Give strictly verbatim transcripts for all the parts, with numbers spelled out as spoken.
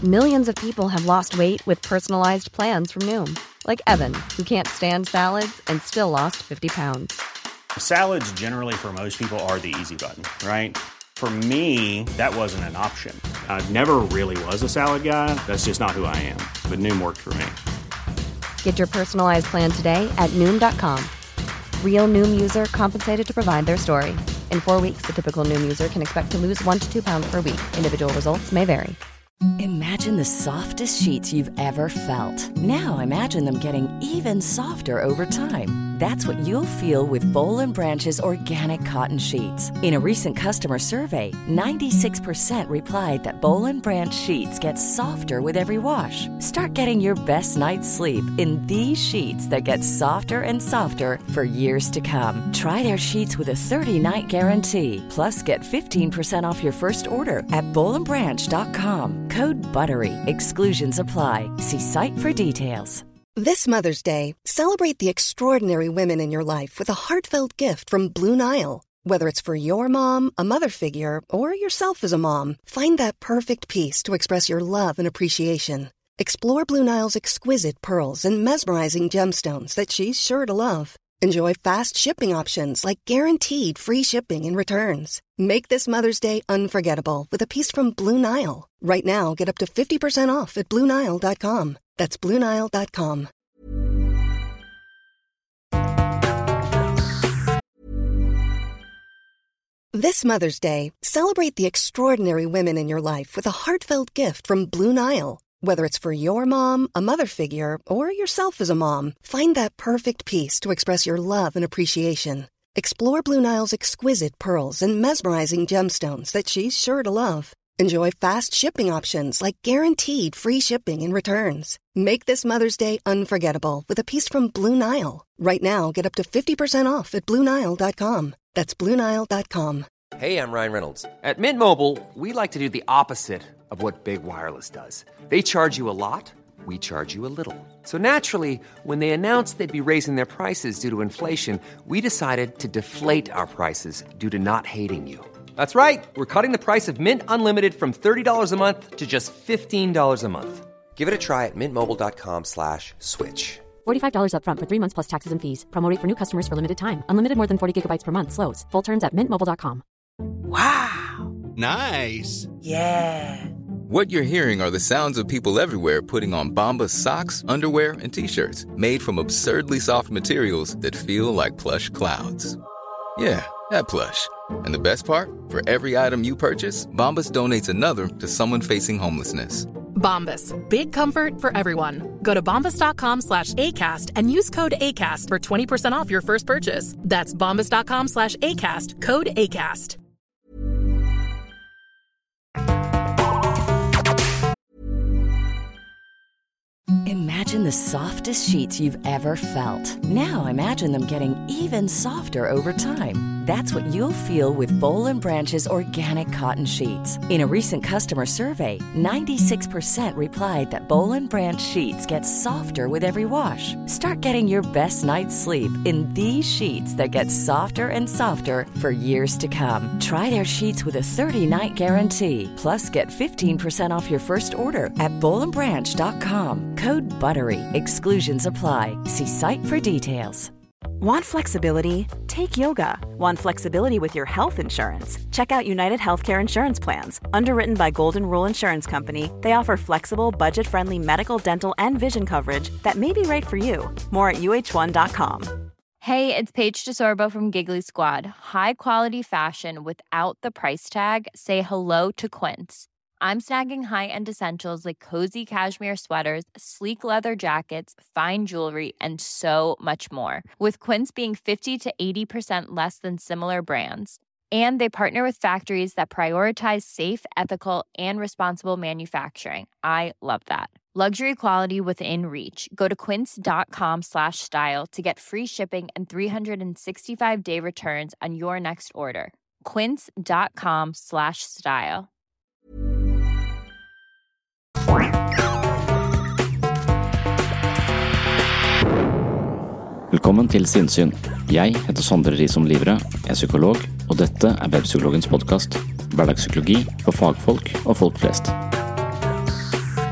Millions of people have lost weight with personalized plans from Noom. Like Evan, who can't stand salads and still lost fifty pounds. Salads generally for most people are the easy button, right? For me, that wasn't an option. I never really was a salad guy. That's just not who I am. But Noom worked for me. Get your personalized plan today at Noom dot com. Real Noom user compensated to provide their story. In four weeks, the typical Noom user can expect to lose one to two pounds per week. Individual results may vary. Imagine the softest sheets you've ever felt. Now imagine them getting even softer over time. That's what you'll feel with Boll and Branch's organic cotton sheets. In a recent customer survey, ninety-six percent replied that Boll and Branch sheets get softer with every wash. Start getting your best night's sleep in these sheets that get softer and softer for years to come. Try their sheets with a thirty-night guarantee. Plus, get fifteen percent off your first order at boll and branch dot com. Code BUTTERY. Exclusions apply. See site for details. This Mother's Day, celebrate the extraordinary women in your life with a heartfelt gift from Blue Nile. Whether it's for your mom, a mother figure, or yourself as a mom, find that perfect piece to express your love and appreciation. Explore Blue Nile's exquisite pearls and mesmerizing gemstones that she's sure to love. Enjoy fast shipping options like guaranteed free shipping and returns. Make this Mother's Day unforgettable with a piece from Blue Nile. Right now, get up to fifty percent off at blue nile dot com. That's blue nile dot com. This Mother's Day, celebrate the extraordinary women in your life with a heartfelt gift from Blue Nile. Whether it's for your mom, a mother figure, or yourself as a mom, find that perfect piece to express your love and appreciation. Explore Blue Nile's exquisite pearls and mesmerizing gemstones that she's sure to love. Enjoy fast shipping options like guaranteed free shipping and returns. Make this Mother's Day unforgettable with a piece from Blue Nile. Right now, get up to fifty percent off at blue nile dot com. That's blue nile dot com. Hey, I'm Ryan Reynolds. At Mint Mobile, we like to do the opposite of what Big Wireless does. They charge you a lot, we charge you a little. So naturally, when they announced they'd be raising their prices due to inflation, we decided to deflate our prices due to not hating you. That's right. We're cutting the price of Mint Unlimited from thirty dollars a month to just fifteen dollars a month. Give it a try at mintmobile.com slash switch. forty-five dollars up front for three months plus taxes and fees. Promo rate for new customers for limited time. Unlimited more than forty gigabytes per month. Slows full terms at mint mobile dot com. Wow. Nice. Yeah. What you're hearing are the sounds of people everywhere putting on Bombas socks, underwear, and T-shirts made from absurdly soft materials that feel like plush clouds. Yeah, that plush. And the best part? For every item you purchase, Bombas donates another to someone facing homelessness. Bombas. Big comfort for everyone. Go to bombas.com slash ACAST and use code ACAST for twenty percent off your first purchase. That's bombas.com slash ACAST. Code ACAST. Imagine the softest sheets you've ever felt. Now imagine them getting even softer over time. That's what you'll feel with Boll and Branch's organic cotton sheets. In a recent customer survey, ninety-six percent replied that Boll and Branch sheets get softer with every wash. Start getting your best night's sleep in these sheets that get softer and softer for years to come. Try their sheets with a thirty-night guarantee. Plus, get fifteen percent off your first order at boll and branch dot com. Code BUTTERY. Exclusions apply. See site for details. Want flexibility? Take yoga. Want flexibility with your health insurance? Check out United Healthcare Insurance Plans. Underwritten by Golden Rule Insurance Company, they offer flexible, budget-friendly medical, dental, and vision coverage that may be right for you. More at U H one dot com. Hey, it's Paige DeSorbo from Giggly Squad. High quality fashion without the price tag. Say hello to Quince. I'm snagging high-end essentials like cozy cashmere sweaters, sleek leather jackets, fine jewelry, and so much more. With Quince being fifty to eighty percent less than similar brands. And they partner with factories that prioritize safe, ethical, and responsible manufacturing. I love that. Luxury quality within reach. Go to quince.com slash style to get free shipping and three sixty-five day returns on your next order. Quince.com slash style. Velkommen til Sinnsyn. Jeg heter Sondre Risom Livre, er psykolog, og dette er Webpsykologens podcast. Hverdagspsykologi for fagfolk og folk flest.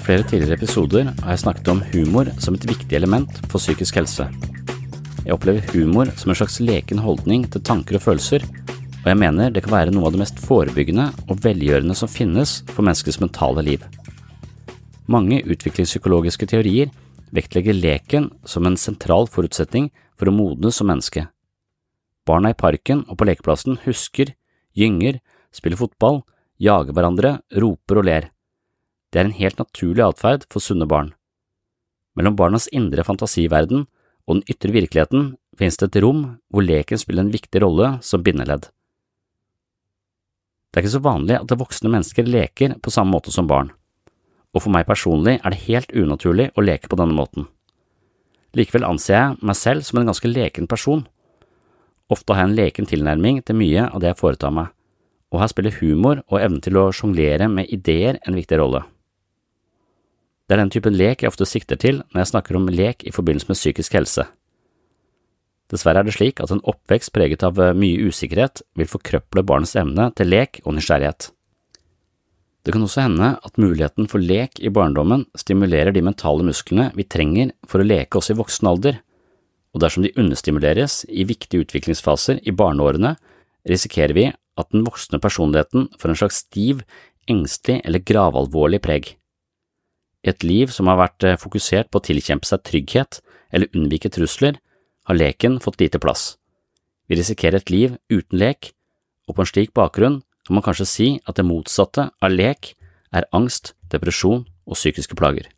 flere tidligere episoder har jeg snakket om humor som et viktig element for psykisk helse. Jeg opplever humor som en slags leken holdning til tanker og følelser, og jeg mener det kan være noe av det mest forebyggende og velgjørende som finnes for menneskets mentale liv. Mange utviklingspsykologiske teorier vektlegger leken som en sentral forutsetning for å modnes som menneske. Barna i parken og på lekeplassen husker, gynger, spiller fotball, jager hverandre, roper og ler. Det er en helt naturlig atferd for sunne barn. Mellom barnas indre fantasiverden og den ytre virkeligheten finnes det et rom hvor leken spiller en viktig rolle som bindeledd. Det er ikke så vanlig at voksne mennesker leker på samme måte som barn, og for meg personlig er det helt unaturlig å leke på denne måten. Likevel anser jeg meg selv som en ganske leken person. Ofte har jeg en leken tilnærming til mye av det jeg foretar meg, og her spiller humor og evnen til å sjonglere med ideer en viktig rolle. Det er den typen lek jeg ofte sikter til når jeg snakker om lek i forbindelse med psykisk helse. Dessverre er det slik at en oppvekst preget av mye usikkerhet vil forkrøple barnets evne til lek og nysgjerrighet. Det kan også hende at muligheten for lek i barndommen stimulerer de mentale musklene vi trenger for å leke oss i voksen alder, og dersom de understimuleres i viktige utviklingsfaser i barneårene, risikerer vi at den voksne personligheten får en slags stiv, engstelig eller gravalvorlig preg. I et liv som har vært fokusert på å tilkjempe seg trygghet eller unnvike trusler, har leken fått lite plass. Vi risikerer et liv uten lek, og på en slik bakgrunn kan man kanskje si at det motsatte av lek er angst, depresjon og psykiske plager.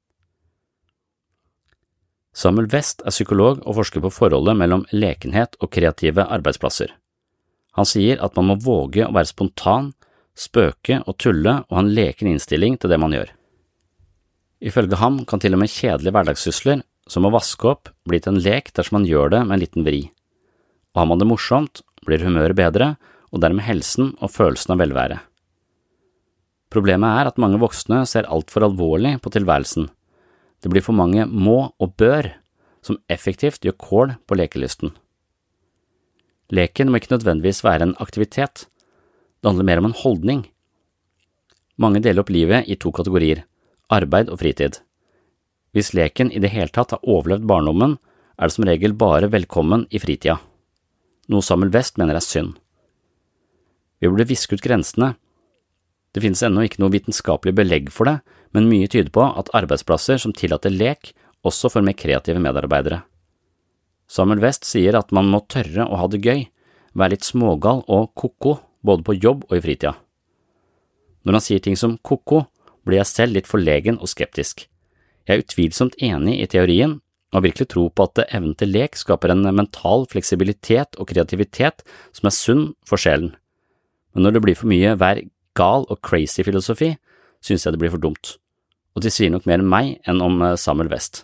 Samuel West er psykolog og forsker på forholdet mellom lekenhet og kreative arbeidsplasser. Han sier at man må våge å være spontan, spøke og tulle og ha en leken innstilling til det man gjør. Ifølge ham kan til og med kjedelige hverdagssysler, som å vaske opp, bli til en lek dersom man gjør det med en liten vri. Og har man det morsomt, blir humøret bedre, og dermed helsen og følelsen av velvære. Problemet er at mange voksne ser alt for alvorlig på tilværelsen. Det blir for mange må og bør, som effektivt gjør kål på lekelysten. Leken må ikke nødvendigvis være en aktivitet. Det handler mer om en holdning. Mange deler opp livet i to kategorier, arbeid og fritid. Hvis leken i det hele tatt har overlevd barndommen, er det som regel bare velkommen i fritida, noe Samuel West mener er synd. Vi burde viske ut grensene. Det finnes ennå ikke noe vitenskapelig belegg for det, men mye tyder på at arbeidsplasser som tillater lek også får mer kreative medarbeidere. Samuel West sier at man må tørre å ha det gøy, være litt smågal og koko, både på jobb og i fritida. Når han sier ting som koko, blir jeg selv litt forlegen og skeptisk. Jeg er utvilsomt enig i teorien, og har virkelig tro på at evnen til lek skaper en mental fleksibilitet og kreativitet som er sunn for sjelen. Men når det blir for mye vær gal og crazy filosofi, synes jeg det blir for dumt, og det sier nok mer om meg enn om Samuel West.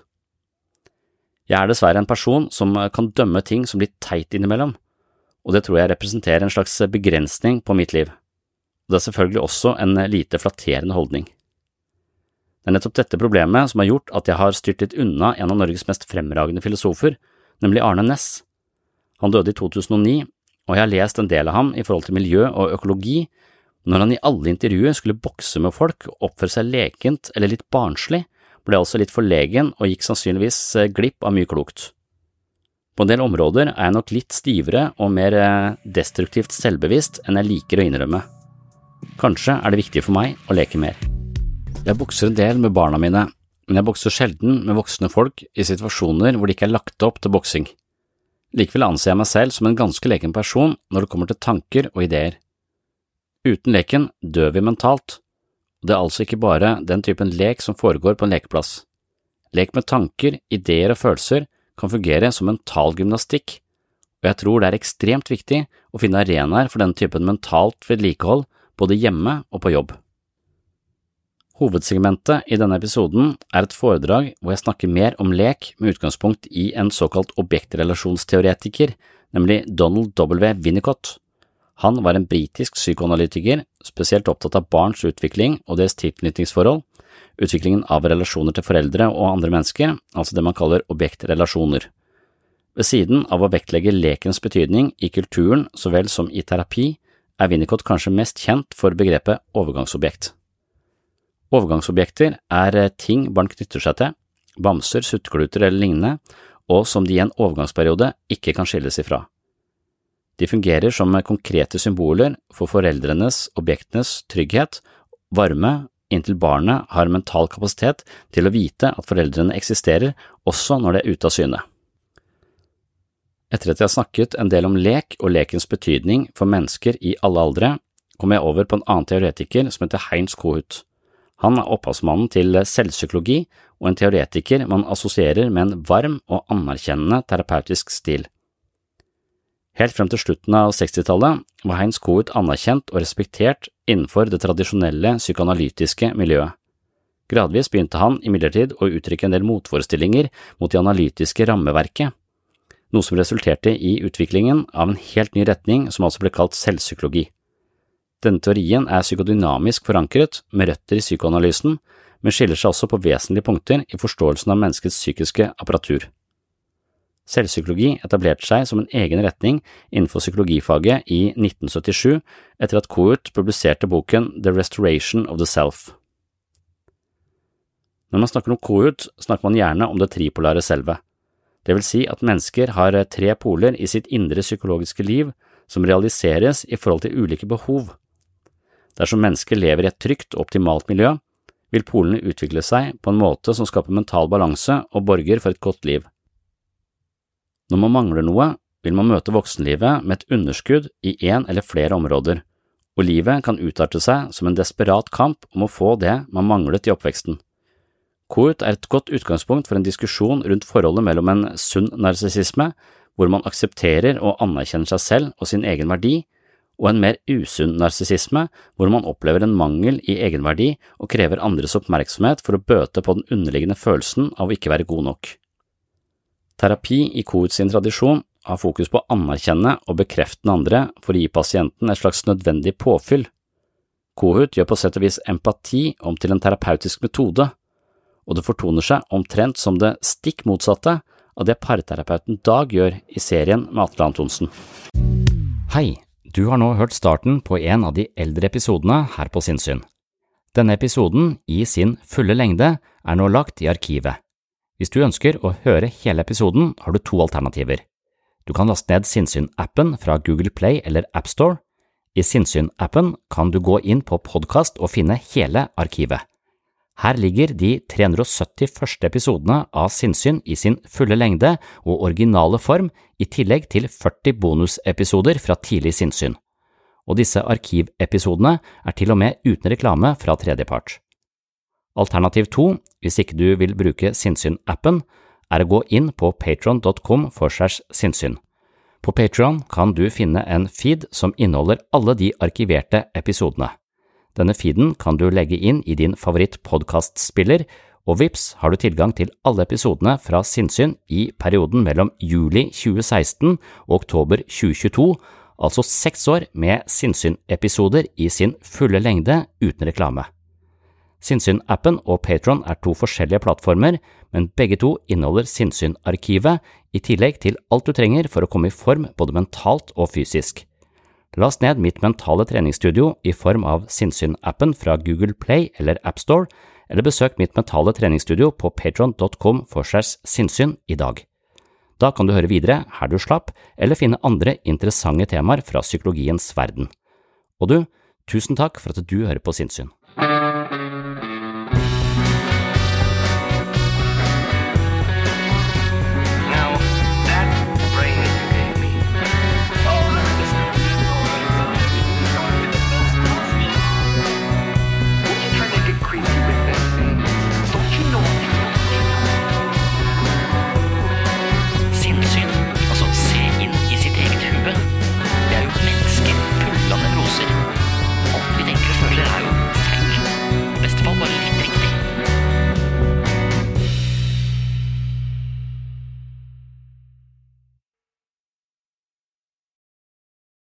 Jeg er dessverre en person som kan dømme ting som litt teit innimellom, og det tror jeg representerer en slags begrensning på mitt liv. Og det er selvfølgelig også en lite flatterende holdning. Det er nettopp dette problemet som har gjort at jeg har styrt litt unna en av Norges mest fremragende filosofer, nemlig Arne Næss. Han døde i to tusen og ni, og jeg har lest en del av ham i forhold til miljø og økologi, når han i alle intervjuer skulle bokse med folk og oppføre seg lekent eller litt barnslig, ble jeg også litt forlegen og gikk sannsynligvis glipp av mye klokt. På en del områder er jeg nok litt stivere og mer destruktivt selvbevisst enn jeg liker å innrømme. Kanskje er det viktig for meg å leke mer. Jeg bokser en del med barna mine, men jeg bokser sjelden med voksne folk i situasjoner hvor det ikke er lagt opp til boksing. Likevel anser jeg meg selv som en ganske leken person når det kommer til tanker og ideer. Uten leken dør vi mentalt, og det er altså ikke bare den typen lek som foregår på en lekeplass. Lek med tanker, ideer og følelser kan fungere som mental gymnastikk, og jeg tror det er ekstremt viktig å finne arenaer for denne typen mentalt vedlikehold både hjemme og på jobb. Hovedsegmentet i denne episoden er et foredrag hvor jeg snakker mer om lek med utgangspunkt i en såkalt objektrelasjonsteoretiker, nemlig Donald W. Winnicott. Han var en britisk psykoanalytiker, spesielt opptatt av barns utvikling og deres tilknytningsforhold, utviklingen av relasjoner til foreldre og andre mennesker, altså det man kaller objektrelasjoner. Ved siden av å vektlegge lekens betydning i kulturen så vel som i terapi, er Winnicott kanskje mest kjent for begrepet overgangsobjekt. Overgangsobjekter er ting barn knytter seg til, bamser, suttekluter eller lignende, og som de i en overgangsperiode ikke kan skilles ifra. De fungerer som konkrete symboler for foreldrenes, objektenes trygghet, varme, inntil barnet har mental kapasitet til å vite at foreldrene eksisterer også når de er ute av syne. Etter at jeg har snakket en del om lek og lekens betydning for mennesker i alle aldre, kom jeg over på en annen teoretiker som heter Heinz Kohut. Han er opphavsmannen til selvpsykologi og en teoretiker man assosierer med en varm og anerkjennende terapeutisk stil. Helt frem til slutten av sekstitallet var Heinz Kohut anerkjent og respektert innenfor det tradisjonelle psykoanalytiske miljøet. Gradvis begynte han imidlertid å uttrykke en del motforestillinger mot det analytiske rammeverket, noe som resulterte i utviklingen av en helt ny retning som altså ble kalt selvpsykologi. Denne teorien er psykodynamisk forankret med røtter i psykoanalysen, men skiller seg også på vesentlige punkter i forståelsen av menneskets psykiske apparatur. Selvpsykologi etablerte seg som en egen retning innenfor psykologifaget i nitten syttisju etter at Kohut publiserte boken The Restoration of the Self. Når man snakker om Kohut, snakker man gjerne om det tripolare selve. Det vil si at mennesker har tre poler i sitt indre psykologiske liv som realiseres i forhold til ulike behov. Dersom mennesker lever i et trygt og optimalt miljø, vil polene utvikle seg på en måte som skaper mental balanse og borger for et godt liv. Når man mangler noe, vil man møte voksenlivet med et underskudd i en eller flere områder, og livet kan utarte seg som en desperat kamp om å få det man manglet i oppveksten. Kohut er et godt utgangspunkt for en diskusjon rundt forholdet mellom en sunn narsissisme, hvor man aksepterer og anerkjenner seg selv og sin egen verdi, og en mer usunn narsissisme, hvor man opplever en mangel i egenverdi og krever andres oppmerksomhet for å bøte på den underliggende følelsen av å ikke være god nok. Terapi i Kohuts sin tradisjon har fokus på å anerkjenne og bekrefte den andre for å gi pasienten et slags nødvendig påfyll. Kohut gjør på sett og vis empati om til en terapeutisk metode, og det fortoner seg omtrent som det stikk motsatte av det parterapeuten Dag gjør i serien med Atle Antonsen. Hei, du har nå hørt starten på en av de eldre episodene her på Sinnsyn. Denne episoden, i sin fulle lengde, er nå lagt i arkivet. Hvis du ønsker å høre hele episoden, har du to alternativer. Du kan laste ned Sinnsyn-appen fra Google Play eller App Store. I Sinnsyn-appen kan du gå inn på podcast og finne hele arkivet. Her ligger de tre hundre sytti første episodene av Sinnsyn i sin fulle lengde og originale form, i tillegg til førti bonusepisoder fra tidlig Sinnsyn. Og disse arkivepisodene er til og med uten reklame fra tredjepart. Alternativ to, hvis ikke du vil bruke Sinnsyn-appen, er å gå inn på patreon punktum com slash sinnssyn. På Patreon kan du finne en feed som inneholder alle de arkiverte episodene. Denne feeden kan du legge inn i din favoritt-podcastspiller, og vips har du tilgang til alle episodene fra Sinnsyn i perioden mellom juli tjue seksten og oktober tjue tjueto, altså seks år med Sinnsyn-episoder i sin fulle lengde uten reklame. Sinnsyn-appen og Patreon er to forskjellige plattformer, men begge to inneholder Sinnsyn-arkivet, i tillegg til alt du trenger for å komme i form både mentalt og fysisk. Last ned mitt mentale treningsstudio i form av Sinnsyn-appen fra Google Play eller App Store, eller besøk mitt mentale treningsstudio på patreon punktum com slash sinnssyn i dag. Da kan du høre videre her du slapp, eller finne andre interessante temaer fra psykologiens verden. Og du, tusen takk for at du hører på Sinnsyn.